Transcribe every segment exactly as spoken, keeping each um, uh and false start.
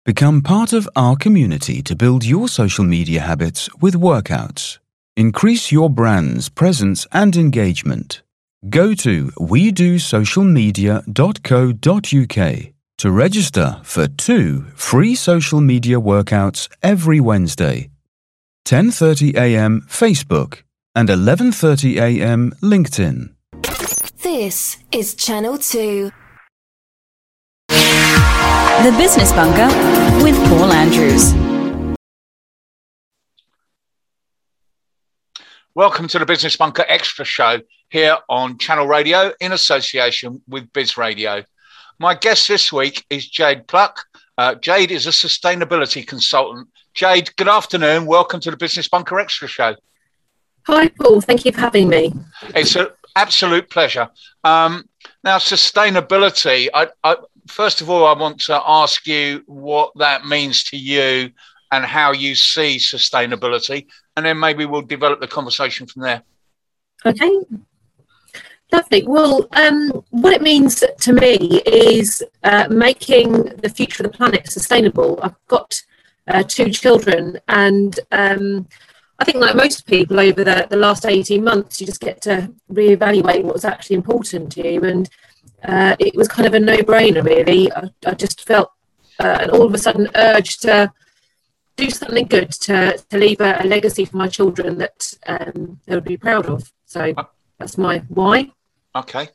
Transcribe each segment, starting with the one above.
Become part of our community to build your social media habits with workouts. Increase your brand's presence and engagement. Go to we do social media dot co dot uk to register for two free social media workouts every Wednesday. ten thirty a m Facebook and eleven thirty a m LinkedIn. This is Channel two. The Business Bunker with Paul Andrews. Welcome to the Business Bunker Extra Show here on Channel Radio in association with Biz Radio. My guest this week is Jade Pluck. Uh, Jade is a sustainability consultant. Jade, good afternoon. Welcome to the Business Bunker Extra Show. Hi, Paul. Thank you for having me. It's an absolute pleasure. Um, now, sustainability, I, I, first of all, I want to ask you what that means to you and how you see sustainability, and then maybe we'll develop the conversation from there. Okay. Lovely. Well, um, what it means to me is uh, making the future of the planet sustainable. I've got uh, two children, and um, I think like most people over the, the last eighteen months, you just get to reevaluate what's actually important to you. And uh, it was kind of a no-brainer, really. I, I just felt uh, an all of a sudden urge to do something good, to, to leave a, a legacy for my children that um, they would be proud of. So that's my why. Okay.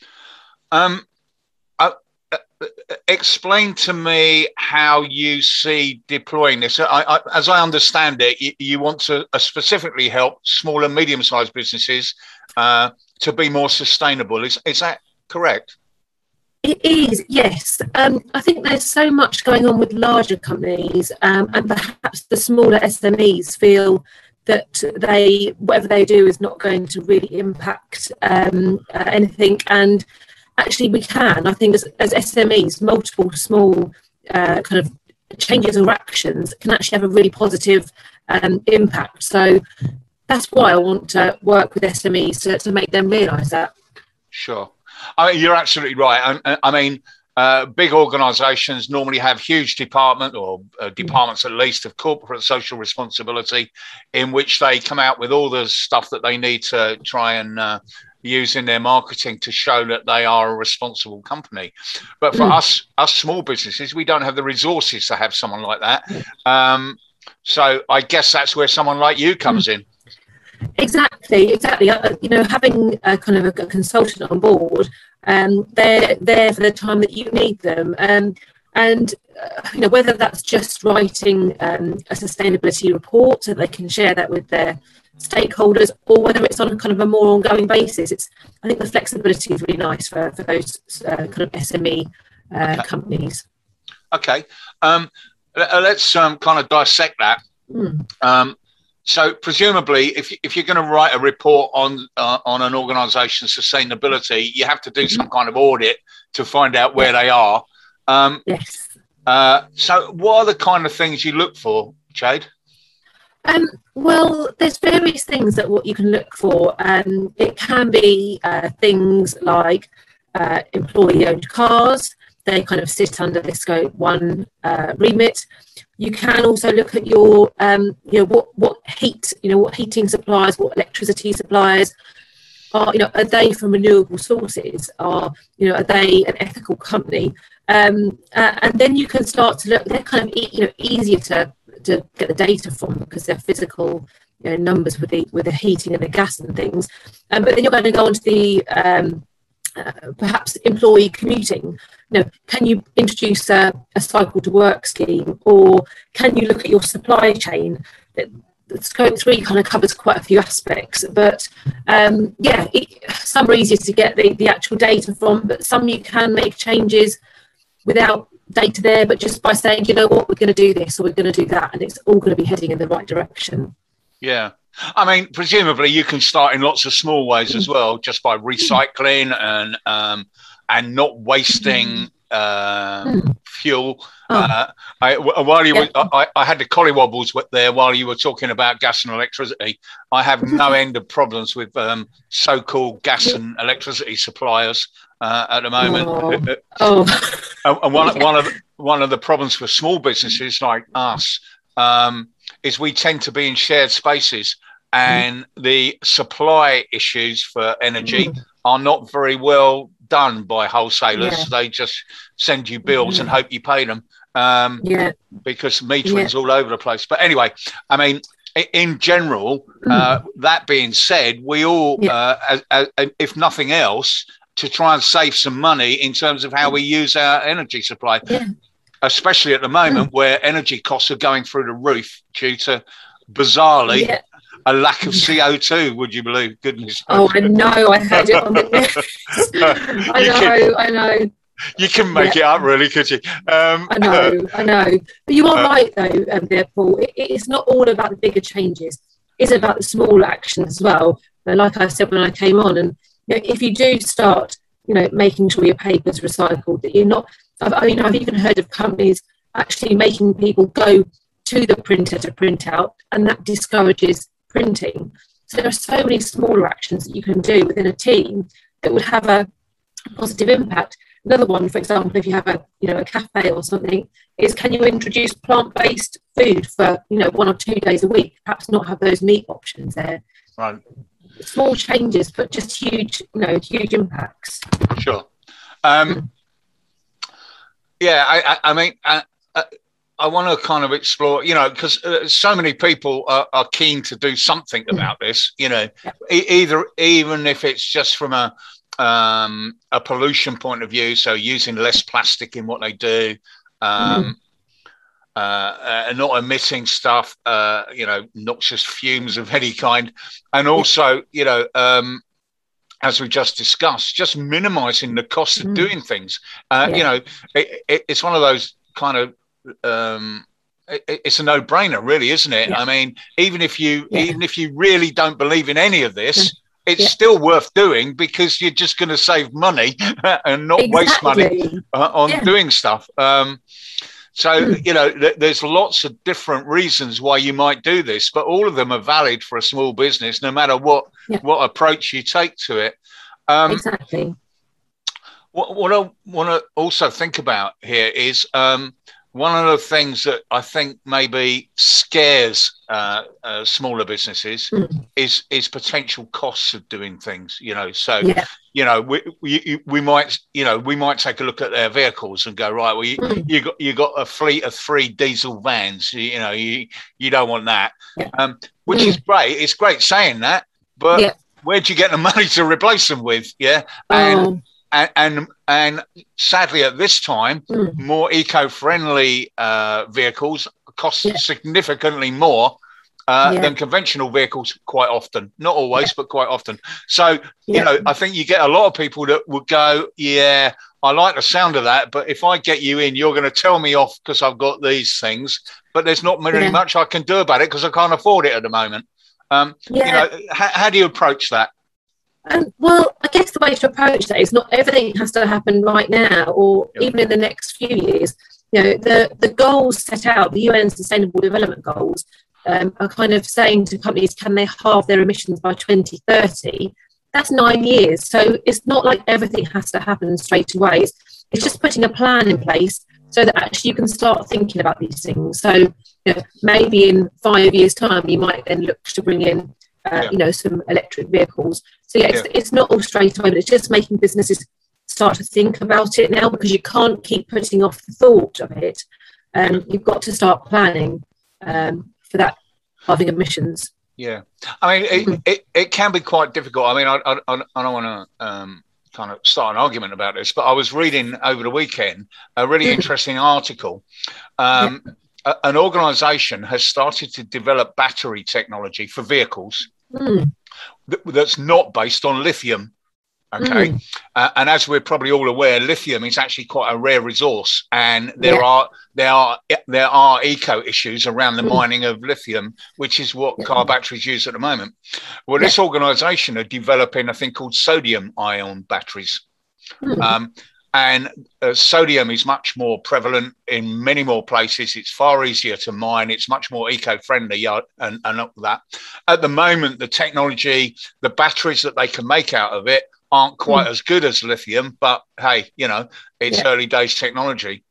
Um, uh, uh, explain to me how you see deploying this. I, I, as I understand it, you, you want to uh, specifically help small and medium-sized businesses uh, to be more sustainable. Is, is that correct? It is, yes. Um, I think there's so much going on with larger companies, um, and perhaps the smaller S M Es feel that they, whatever they do is not going to really impact um, uh, anything. And actually we can. I think as, as S M Es, multiple small uh, kind of changes or actions can actually have a really positive um, impact. So that's why I want to work with S M Es to, to make them realise that. Sure. I mean, you're absolutely right. I, I mean, uh, big organisations normally have huge department or uh, departments at least of corporate social responsibility, in which they come out with all the stuff that they need to try and uh, use in their marketing to show that they are a responsible company. But for mm. us, us small businesses, we don't have the resources to have someone like that. Um, so I guess that's where someone like you comes mm. in. Exactly, exactly. Uh, you know, having a kind of a, a consultant on board, um, they're there for the time that you need them. Um, and, uh, you know, whether that's just writing um, a sustainability report so they can share that with their stakeholders, or whether it's on a kind of a more ongoing basis, it's, I think the flexibility is really nice for, for those uh, kind of S M E uh, okay. companies. Okay. Um, let's um, kind of dissect that. Mm. Um, So presumably, if, if you're going to write a report on uh, on an organisation's sustainability, you have to do some kind of audit to find out where they are. Um, yes. Uh, so what are the kind of things you look for, Jade? Um, well, there's various things that what you can look for. Um, it can be uh, things like uh, employee-owned cars. They kind of sit under the Scope one uh, remit. You can also look at your, um, you know, what, what heat, you know, what heating suppliers, what electricity suppliers are, you know, are they from renewable sources? Are, you know, are they an ethical company? Um, uh, and then you can start to look, they're kind of, e- you know, easier to, to get the data from because they're physical, you know, numbers with the, with the heating and the gas and things. Um, but then you're going to go on to the, um, Uh, perhaps employee commuting. You know, can you introduce a, a cycle to work scheme, or can you look at your supply chain? The Scope three kind of covers quite a few aspects, but um, yeah, it, some are easier to get the, the actual data from, but some you can make changes without data there, but just by saying, you know what, we're going to do this or we're going to do that, and it's all going to be heading in the right direction. Yeah. I mean, presumably you can start in lots of small ways as well, just by recycling and um, and not wasting uh, fuel. Oh. Uh, I, while you yeah. were, I, I had the collywobbles there while you were talking about gas and electricity. I have no end of problems with um, so-called gas and electricity suppliers uh, at the moment. Oh. oh. And one, yeah. one of one of the problems for small businesses like us um, is we tend to be in shared spaces, and mm. the supply issues for energy mm. are not very well done by wholesalers. Yeah. They just send you bills mm. and hope you pay them um, yeah. because metering's yeah. all over the place. But anyway, I mean, in general, mm. uh, that being said, we all, yeah. uh, as, as, if nothing else, to try and save some money in terms of how we use our energy supply, yeah. especially at the moment mm. where energy costs are going through the roof due to, bizarrely, yeah. a lack of C O two, would you believe? Goodness. Oh, I know. I had it on the list. I know, can, I know. You can make yeah. it up, really, could you? Um, I know, I know. But you are uh, right, though, um, there, Paul. It, it's not all about the bigger changes. It's about the small actions as well. But like I said when I came on, and you know, if you do start, you know, making sure your paper's recycled, that you're not. I've, I mean, I've even heard of companies actually making people go to the printer to print out, and that discourages printing. So there are so many smaller actions that you can do within a team that would have a positive impact. Another one, for example, if you have a you know a cafe or something, is can you introduce plant-based food for you know one or two days a week? Perhaps not have those meat options there. Right. Small changes, but just huge, you know, huge impacts. Sure. Um, yeah, I, I, I mean, I, I, I want to kind of explore, you know, because uh, so many people are, are keen to do something about this. You know, yeah. e- either even if it's just from a um, a pollution point of view, so using less plastic in what they do. Um, mm. Uh, and not emitting stuff, uh, you know, noxious fumes of any kind. And also, you know, um, as we just discussed, just minimizing the cost of mm. doing things. Uh, yeah. You know, it, it, it's one of those kind of, um, it, it's a no-brainer, really, isn't it? Yeah. I mean, even if you, yeah. even if you really don't believe in any of this, yeah. it's yeah. still worth doing because you're just going to save money and not exactly. waste money uh, on yeah. doing stuff. Um, So, you know, th- there's lots of different reasons why you might do this, but all of them are valid for a small business, no matter what yeah. what approach you take to it. Um, exactly. What, what I want to also think about here is um, one of the things that I think maybe scares uh, uh, smaller businesses mm. is is potential costs of doing things. You know, so yeah. you know we, we we might you know we might take a look at their vehicles and go, right, well you, mm. you got you got a fleet of three diesel vans. You, you know you you don't want that, yeah. um, which mm. is great. It's great saying that, but yeah. where do you get the money to replace them with? Yeah, and. Um. And, and and sadly, at this time, mm. more eco-friendly uh, vehicles cost yeah. significantly more uh, yeah. than conventional vehicles quite often. Not always, yeah. but quite often. So, yeah. you know, I think you get a lot of people that would go, yeah, I like the sound of that, but if I get you in, you're going to tell me off because I've got these things. But there's not really yeah. much I can do about it because I can't afford it at the moment. Um, yeah. You know, how, how do you approach that? Um, well, I guess the way to approach that is not everything has to happen right now or yep. even in the next few years. You know, the, the goals set out, the U N Sustainable Development Goals, um, are kind of saying to companies, can they halve their emissions by twenty thirty? That's nine years. So it's not like everything has to happen straight away. It's, it's just putting a plan in place so that actually you can start thinking about these things. So you know, maybe in five years' time, you might then look to bring in Uh, yeah. you know, some electric vehicles. So yeah, it's, yeah. it's not all straight away, but it's just making businesses start to think about it now because you can't keep putting off the thought of it. Um, you've got to start planning um, for that halving emissions. Yeah, I mean, it, mm-hmm. it, it can be quite difficult. I mean, I, I, I don't want to um, kind of start an argument about this, but I was reading over the weekend a really mm-hmm. interesting article. Um, yeah. An organisation has started to develop battery technology for vehicles mm. th- that's not based on lithium. Okay, mm. uh, and as we're probably all aware, lithium is actually quite a rare resource, and there yeah. are there are there are eco issues around the mm. mining of lithium, which is what yeah. car batteries use at the moment. Well, yeah. this organisation are developing a thing called sodium-ion batteries. Mm. Um, And uh, sodium is much more prevalent in many more places. It's far easier to mine. It's much more eco-friendly uh, and, and all that. At the moment, the technology, the batteries that they can make out of it aren't quite mm. as good as lithium. But, hey, you know, it's yeah. early days technology.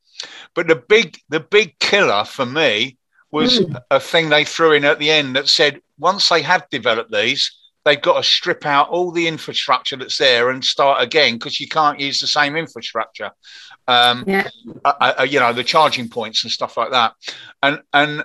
but the big the big killer for me was mm. a thing they threw in at the end that said once they have developed these, they've got to strip out all the infrastructure that's there and start again because you can't use the same infrastructure. Um, yeah. uh, uh, you know, the charging points and stuff like that. And and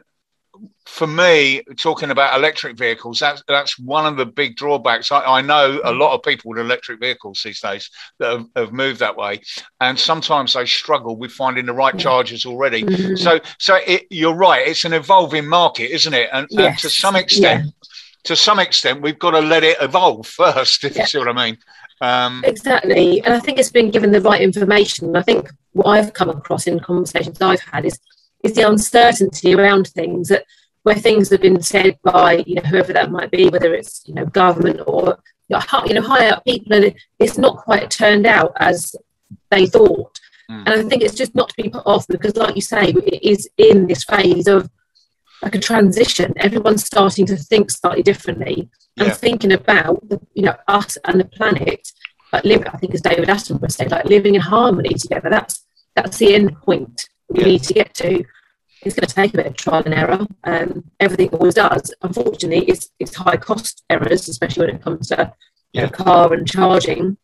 for me, talking about electric vehicles, that's that's one of the big drawbacks. I, I know a lot of people with electric vehicles these days that have, have moved that way, and sometimes they struggle with finding the right chargers already. Mm-hmm. So, so it, you're right; it's an evolving market, isn't it? And, yes. and to some extent, yeah. to some extent, we've got to let it evolve first. If yeah. you see what I mean. Um, exactly, and I think it's been given the right information. I think what I've come across in conversations I've had is is the uncertainty around things that. Where things have been said by, you know, whoever that might be, whether it's, you know, government or, you know, high, you know, high up people, and it's not quite turned out as they thought. Mm. And I think it's just not to be put off because, like you say, it is in this phase of like a transition. Everyone's starting to think slightly differently and yeah. thinking about, the, you know, us and the planet. Like live, I think, as David Attenborough said, like living in harmony together. That's that's the end point we yeah. need to get to. It's going to take a bit of trial and error. Um, everything always does. Unfortunately, it's it's high cost errors, especially when it comes to yeah. you know, car and charging.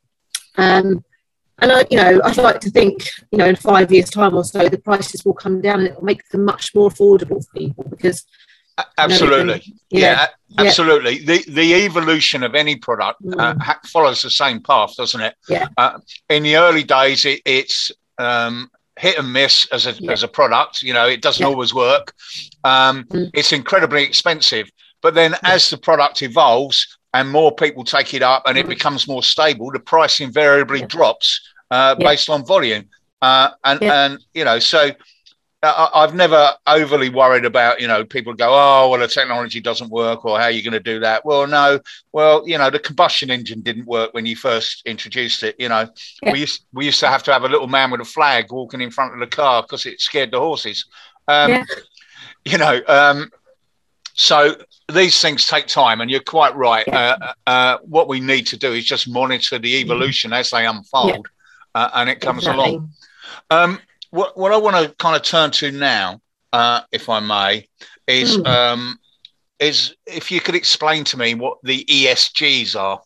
Um, and I, you know, I'd like to think, you know, in five years' time or so, the prices will come down and it will make them much more affordable for people because. Absolutely, you know, yeah, yeah, absolutely. Yeah. The the evolution of any product mm. uh, follows the same path, doesn't it? Yeah. Uh, in the early days, it, it's. Um, hit and miss as a yeah. as a product, you know, it doesn't yeah. always work. Um, mm. It's incredibly expensive. But then yeah. as the product evolves and more people take it up and mm. it becomes more stable, the price invariably yeah. drops uh, yeah. based on volume. Uh, and, yeah. and, you know, so uh, I've never overly worried about, you know, people go, oh, well, the technology doesn't work or how are you going to do that? Well, no, well, you know, the combustion engine didn't work when you first introduced it. You know, yeah. we used we used to have to have a little man with a flag walking in front of the car because it scared the horses. Um, yeah. You know, um, so these things take time and you're quite right. Yeah. Uh, uh, what we need to do is just monitor the evolution as they unfold yeah. uh, and it comes exactly. along. Um, What, what I want to kind of turn to now, uh, if I may, is mm. um, is if you could explain to me what the E S Gs are.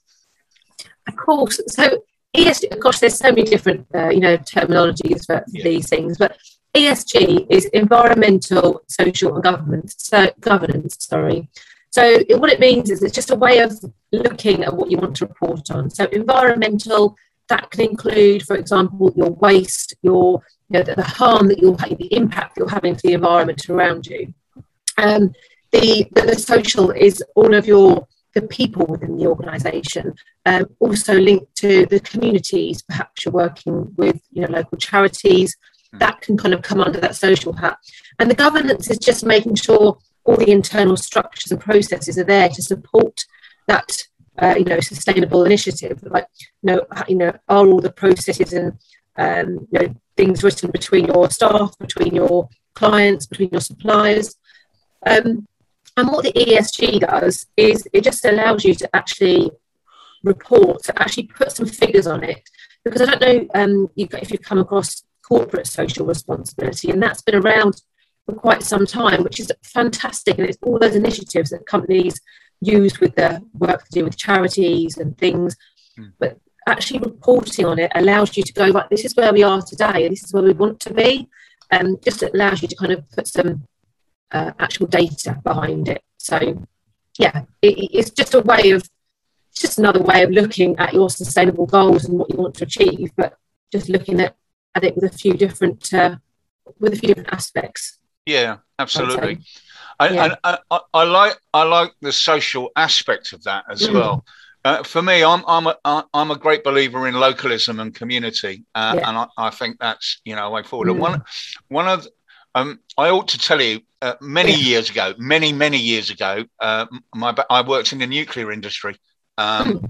Of course. So E S G, of course, there's so many different, uh, you know, terminologies for yeah. these things, but E S G is environmental, social, and government. So governance. Sorry. So it, what it means is it's just a way of looking at what you want to report on. So environmental. That can include, for example, your waste, your you know, the, the harm that you're having, the impact you're having to the environment around you. Um, the, the the social is all of your the people within the organisation. Um, also linked to the communities. Perhaps you're working with you know local charities. That can kind of come under that social hat. And the governance is just making sure all the internal structures and processes are there to support that. Uh, you know, sustainable initiative. Like, you know, you know, are all the processes and um, you know things written between your staff, between your clients, between your suppliers. Um, and what the E S G does is it just allows you to actually report, to actually put some figures on it. Because I don't know um, you, if you've come across corporate social responsibility, and that's been around for quite some time, which is fantastic. And it's all those initiatives that companies use with the work to do with charities and things, mm. but actually reporting on it allows you to go, right, this is where we are today, and this is where we want to be, and just allows you to kind of put some uh, actual data behind it. So, yeah, it, it's just a way of, it's just another way of looking at your sustainable goals and what you want to achieve, but just looking at, at it with a few different, uh, with a few different aspects. Yeah, absolutely. I, yeah. I, I, I like I like the social aspect of that as mm. well. Uh, for me, I'm I'm a I'm a great believer in localism and community, uh, yeah. and I, I think that's you know a way forward. Mm. And one one of um, I ought to tell you, uh, many yeah. years ago, many many years ago, uh, my I worked in the nuclear industry, um,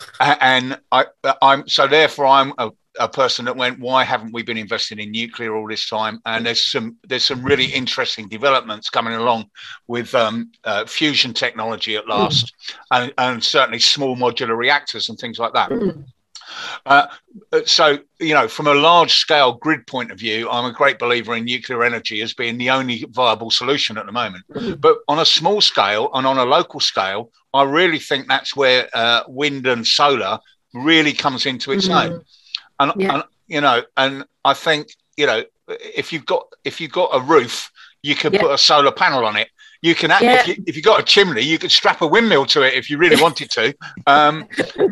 and I I'm so therefore I'm a a person that went, why haven't we been investing in nuclear all this time? And there's some there's some really interesting developments coming along with um, uh, fusion technology at last, mm. and, and certainly small modular reactors and things like that. Mm. Uh, so, you know, from a large scale grid point of view, I'm a great believer in nuclear energy as being the only viable solution at the moment. Mm. But on a small scale and on a local scale, I really think that's where uh, wind and solar really comes into its mm. own. And, yeah. and, you know, and I think, you know, if you've got if you've got a roof, you can yeah. put a solar panel on it. You can, yeah. if, you, if you've got a chimney, you could strap a windmill to it if you really wanted to. Um,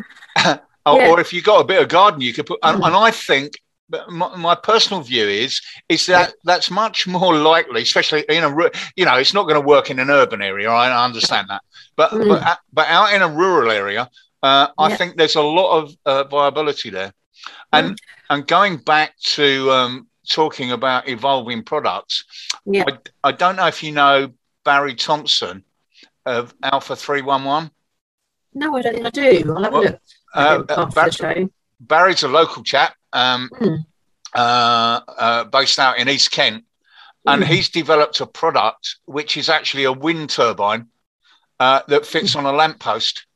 or, yeah. or if you've got a bit of garden, you could put. And, and I think my, my personal view is is that yeah. that's much more likely, especially in a, you know, it's not going to work in an urban area. I understand that, but mm. but, but out in a rural area, uh, I yeah. think there's a lot of uh, viability there. And mm. and going back to um, talking about evolving products, yeah. I, I don't know if you know Barry Thompson of Alpha three one one. No, I don't think I do. I'll have well, a look. Uh, uh, Bar- Barry's a local chap, um, mm. uh, uh, based out in East Kent, and mm. he's developed a product which is actually a wind turbine uh, that fits on a lamppost.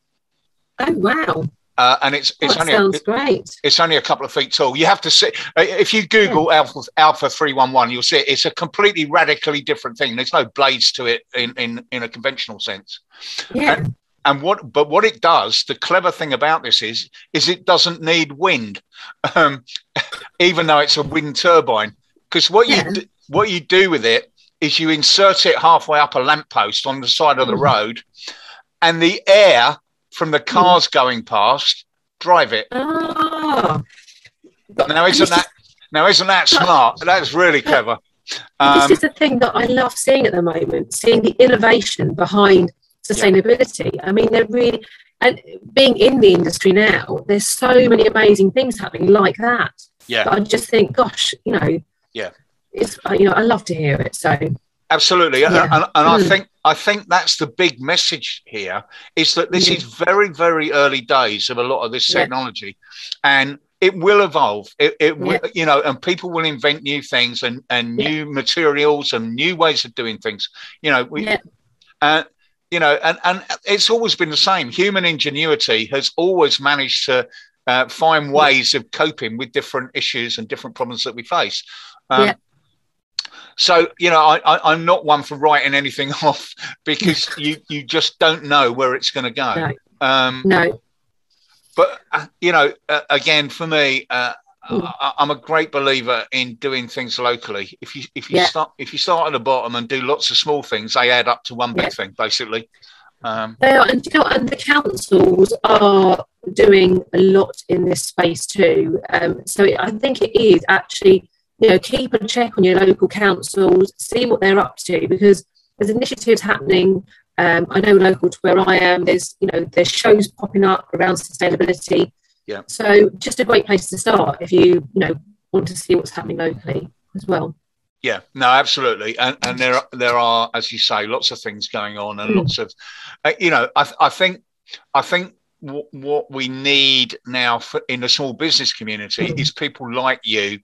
Oh wow! Uh, and it's it's that only sounds it, great. It's only a couple of feet tall. You have to see if you Google yeah. Alpha Alpha three one one, you'll see it. It's a completely radically different thing. There's no blades to it in in, in a conventional sense. Yeah. And, and what but what it does, the clever thing about this is is it doesn't need wind, um, even though it's a wind turbine. Because what yeah. you do, what you do with it is you insert it halfway up a lamppost on the side of the mm. road, and the air from the cars mm. going past drive it. Oh. Now isn't that now isn't that smart? That's really clever. Um, this is the thing that I love seeing at the moment, seeing the innovation behind sustainability. Yeah. I mean, they're really, and being in the industry now, there's so many amazing things happening like that. Yeah. That I just think, gosh, you know, yeah, it's, you know, I love to hear it. So absolutely, yeah. and, and, and mm. I think I think that's the big message here, is that this mm. is very, very early days of a lot of this technology, yeah. and it will evolve. It, it will, yeah. you know, and people will invent new things and and yeah. new materials and new ways of doing things. You know, we, yeah. uh, you know, and and it's always been the same. Human ingenuity has always managed to uh, find ways of coping with different issues and different problems that we face. Um, yeah. So, you know, I, I, I'm not one for writing anything off, because you, you just don't know where it's going to go. No. Um, no. But, uh, you know, uh, again, for me, uh, I, I'm a great believer in doing things locally. If you if you yeah. start if you start at the bottom and do lots of small things, they add up to one big yeah. thing, basically. Um, they are, and, you know, and the councils are doing a lot in this space too. Um, so it, I think it is actually, you know, keep a check on your local councils, see what they're up to, because there's initiatives happening. Um, I know local to where I am, there's, you know, there's shows popping up around sustainability. Yeah. So just a great place to start if you, you know, want to see what's happening locally as well. Yeah, no, absolutely. And and there are, there are, as you say, lots of things going on, and mm. lots of, uh, you know, I, I think, I think w- what we need now for, in the small business community mm. is people like you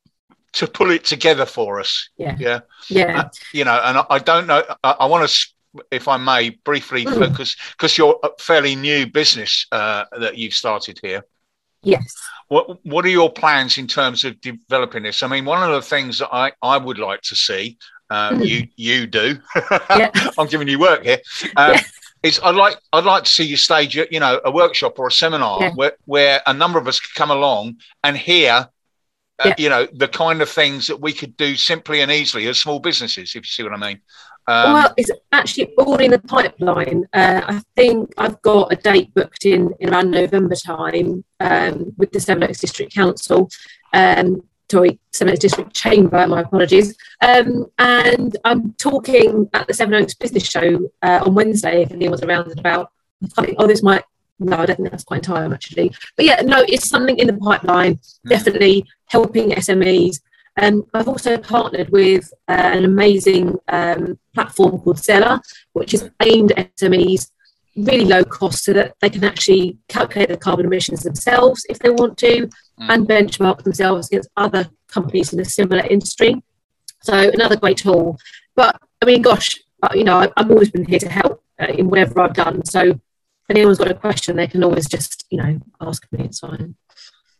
to pull it together for us. Yeah. Yeah. Yeah. Uh, you know, and I, I don't know, I, I want to, if I may, briefly mm. focus, because you're a fairly new business uh, that you've started here. Yes. What What are your plans in terms of developing this? I mean, one of the things that I, I would like to see, um, mm. you you do, yeah. I'm giving you work here, um, yeah. is I'd like I'd like to see you stage, you know, a workshop or a seminar yeah. where, where a number of us could come along and hear, uh, yeah. you know, the kind of things that we could do simply and easily as small businesses, if you see what I mean. Um, well, it's actually all in the pipeline. Uh, I think I've got a date booked in, in around November time um, with the Sevenoaks District Council, um, sorry, Sevenoaks District Chamber, my apologies. Um, and I'm talking at the Sevenoaks Business Show uh, on Wednesday, if anyone's around and about. I think, oh, this might, no, I don't think that's quite in time actually. But yeah, no, it's something in the pipeline, definitely helping S M Es. Um, I've also partnered with uh, an amazing um, platform called Zeller, which is aimed at S M Es, really low cost, so that they can actually calculate the carbon emissions themselves if they want to, mm. and benchmark themselves against other companies in a similar industry. So another great tool. But I mean, gosh, you know, I've always been here to help uh, in whatever I've done. So if anyone's got a question, they can always just, you know, ask me. It's fine.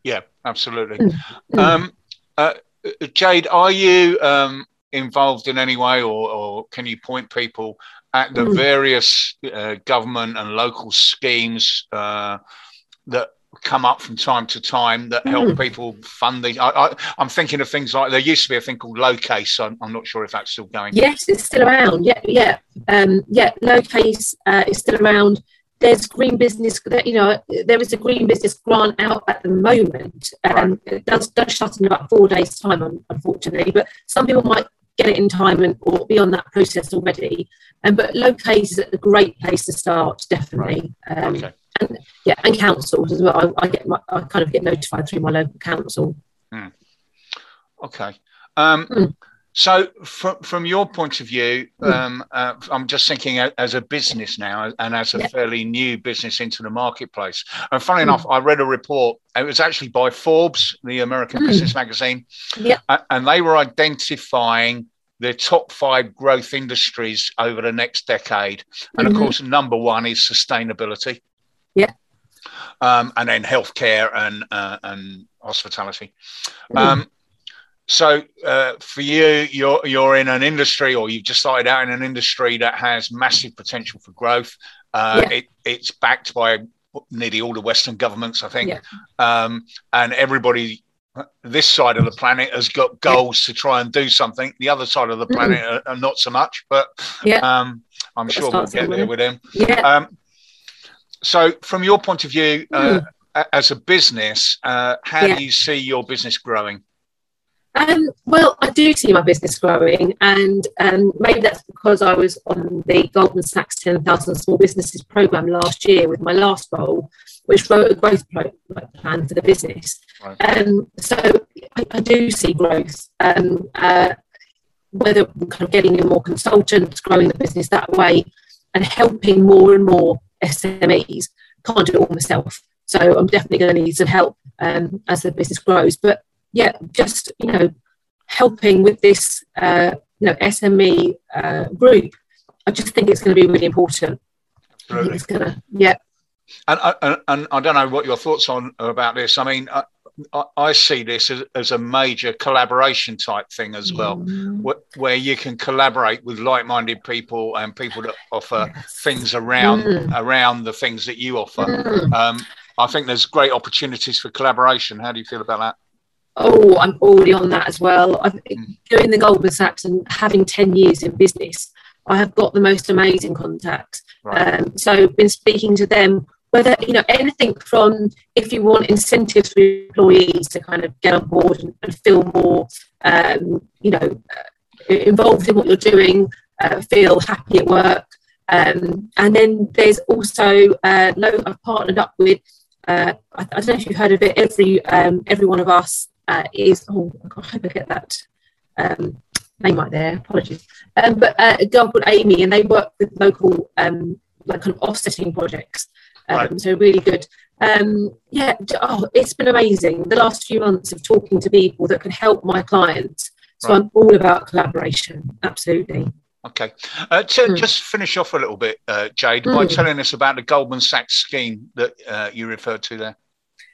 Yeah, absolutely. Mm. Mm. Um, uh, Jade, are you um, involved in any way, or, or can you point people at the Mm. various uh, government and local schemes uh, that come up from time to time that help Mm. people fund these? I, I, I'm thinking of things like, there used to be a thing called Locase. I'm, I'm not sure if that's still going. Yes, it's still around. Yeah, yeah, um, yeah. Locase uh, is still around. There's green business. You know, there is a green business grant out at the moment. Um, Right. It does does shut in about four days' time, unfortunately. But some people might get it in time and or be on that process already. Um, but Locase is a great place to start, definitely. Um, Okay. And yeah, and councils as well. I, I get my, I kind of get notified through my local council. Mm. Okay. Um, Mm. So, from from your point of view, um, uh, I'm just thinking a- as a business now, and as a Yeah. fairly new business into the marketplace. And funny Mm. enough, I read a report. It was actually by Forbes, the American Mm. business magazine, Yeah. a- and they were identifying the top five growth industries over the next decade. And of Mhm. course, number one is sustainability. Yeah. Um, and then healthcare and uh, and hospitality. Mm. Um, So uh, for you, you're you're in an industry, or you've just started out in an industry that has massive potential for growth. Uh, Yeah. it, it's backed by nearly all the Western governments, I think, Yeah. um, and everybody this side of the planet has got goals to try and do something. The other side of the planet Mm. are, are not so much, but Yeah. um, I'm Gotta sure we'll start get there somewhere. with them. Yeah. Um, so from your point of view, uh, Mm. a- as a business, uh, how Yeah. do you see your business growing? Um, well, I do see my business growing, and um, maybe that's because I was on the Goldman Sachs ten thousand Small Businesses program last year with my last role, which wrote a growth pro- plan for the business. Right. Um, so I, I do see growth, um, uh, whether kind of getting in more consultants, growing the business that way, and helping more and more S M Es. Can't do it all myself, so I'm definitely going to need some help um, as the business grows. But yeah, just, you know, helping with this, uh, you know, S M E uh, group, I just think it's going to be really important. I think Absolutely. it's going to, yeah. And, and, and I don't know what your thoughts on are about this. I mean, I, I, I see this as, as a major collaboration type thing as well, Mm. wh- where you can collaborate with like-minded people and people that offer Yes. things around Mm. around the things that you offer. Mm. Um, I think there's great opportunities for collaboration. How do you feel about that? Oh, I'm already on that as well. I've, Mm. doing the Goldman Sachs and having ten years in business, I have got the most amazing contacts. Right. Um, so been speaking to them, whether, you know, anything from if you want incentives for employees to kind of get on board and, and feel more, um, you know, uh, involved in what you're doing, uh, feel happy at work. Um, and then there's also, uh, lo- I've partnered up with, uh, I, I don't know if you've heard of it, every um, every one of us uh, is, oh, I hope I get that um, name right there, apologies. Um, but uh, a girl called Amy, and they work with local um, like kind of offsetting projects. Um, Right. So really good. Um, yeah, j- oh, it's been amazing. The last few months of talking to people that can help my clients. So Right. I'm all about collaboration, absolutely. Okay. Uh, to Mm. just finish off a little bit, uh, Jade, by Mm. telling us about the Goldman Sachs scheme that uh, you referred to there.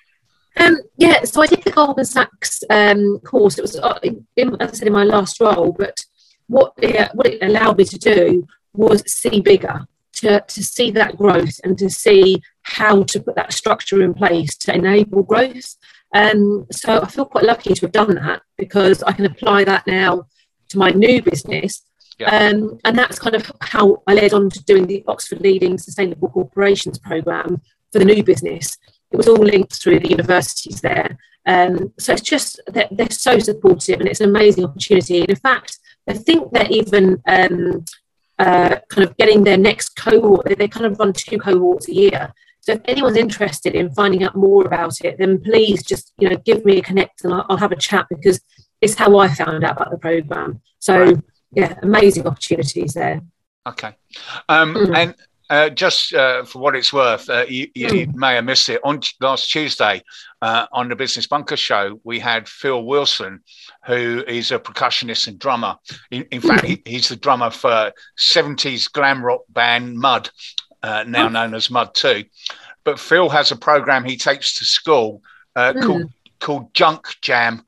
Um, yeah, so I did the Goldman Sachs um, course. It was, uh, in, as I said, in my last role. But what it, what it allowed me to do was see bigger, to, to see that growth and to see how to put that structure in place to enable growth. Um, so I feel quite lucky to have done that, because I can apply that now to my new business. Yeah. Um, and that's kind of how I led on to doing the Oxford Leading Sustainable Corporations programme for the new business. It was all linked through the universities there. Um, so it's just that they're so supportive, and it's an amazing opportunity. And in fact, I think they're even um, uh, kind of getting their next cohort. They, they kind of run two cohorts a year. So if anyone's interested in finding out more about it, then please just, you know, give me a connect and I'll, I'll have a chat, because it's how I found out about the programme. So Right. yeah, amazing opportunities there. Okay. Um, Mm. And uh, just uh, for what it's worth, uh, you, you Mm. may have missed it. On t- last Tuesday, uh, on the Business Bunker show, we had Phil Wilson, who is a percussionist and drummer. In, in fact, he, he's the drummer for seventies glam rock band Mud, uh, now Oh. known as Mud two. But Phil has a program he takes to school uh, Mm. called called Junk Jam.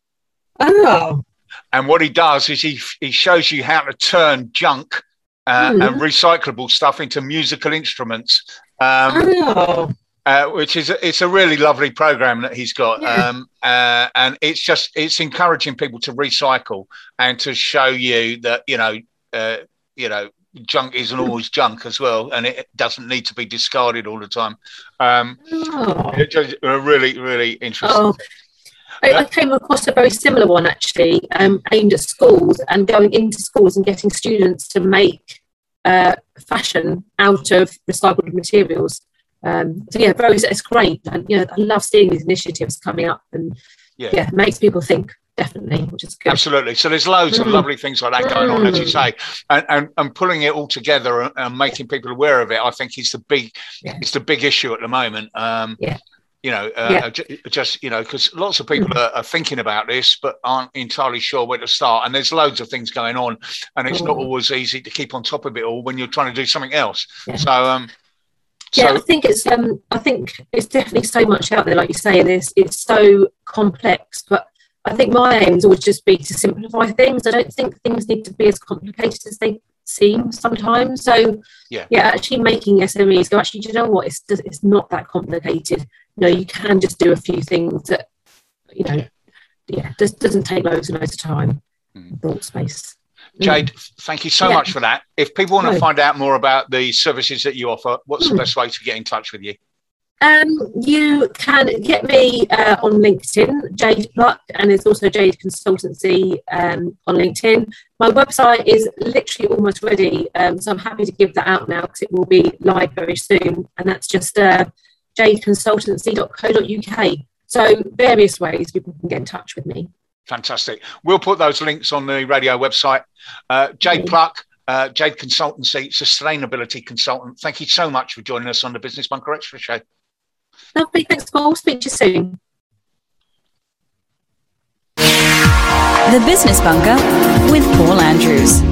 Oh. And what he does is he he shows you how to turn junk uh, mm. and recyclable stuff into musical instruments. Um, oh. Uh, which is it's a really lovely program that he's got, yeah. um, uh, and it's just it's encouraging people to recycle and to show you that you know uh, you know junk isn't always junk as well, and it doesn't need to be discarded all the time. Um, oh. It's just really really interesting. Oh. I, I came across a very similar one actually, um, aimed at schools and going into schools and getting students to make uh, fashion out of recycled materials. Um, so yeah, very, it's great. And you know, I love seeing these initiatives coming up, and yeah, yeah it makes people think, definitely, which is good. Absolutely. So there's loads mm. of lovely things like that going mm. on, as you say, and, and and pulling it all together and, and making people aware of it. I think is the big, yeah. it's the big issue at the moment. Um, yeah. You know, uh, yeah. just, you know, because lots of people are, are thinking about this, but aren't entirely sure where to start. And there's loads of things going on, and it's oh. not always easy to keep on top of it all when you're trying to do something else. Yeah. So, um, yeah, so, I think it's, um, I think it's definitely so much out there, like you say, and it's, it's so complex. But I think my aim is always just be to simplify things. I don't think things need to be as complicated as they seem sometimes. So, yeah, yeah actually making S M Es go, actually, do you know what? It's just, it's not that complicated. You know, you can just do a few things that, you know, yeah, just doesn't take loads and loads of time, mm. thought space. Jade, mm. thank you so yeah. much for that. If people want to no. find out more about the services that you offer, what's mm. the best way to get in touch with you? Um, you can get me uh, on LinkedIn, Jade Pluck, and there's also Jade Consultancy um, on LinkedIn. My website is literally almost ready, um, so I'm happy to give that out now because it will be live very soon, and that's just uh, jade consultancy dot co dot U K. So various ways people can get in touch with me. Fantastic. We'll put those links on the radio website. Uh, Jade Pluck, uh, Jade Consultancy, Sustainability Consultant. Thank you so much for joining us on the Business Bunker Extra Show. Lovely. Thanks, Paul. Speak to you soon. The Business Bunker with Paul Andrews.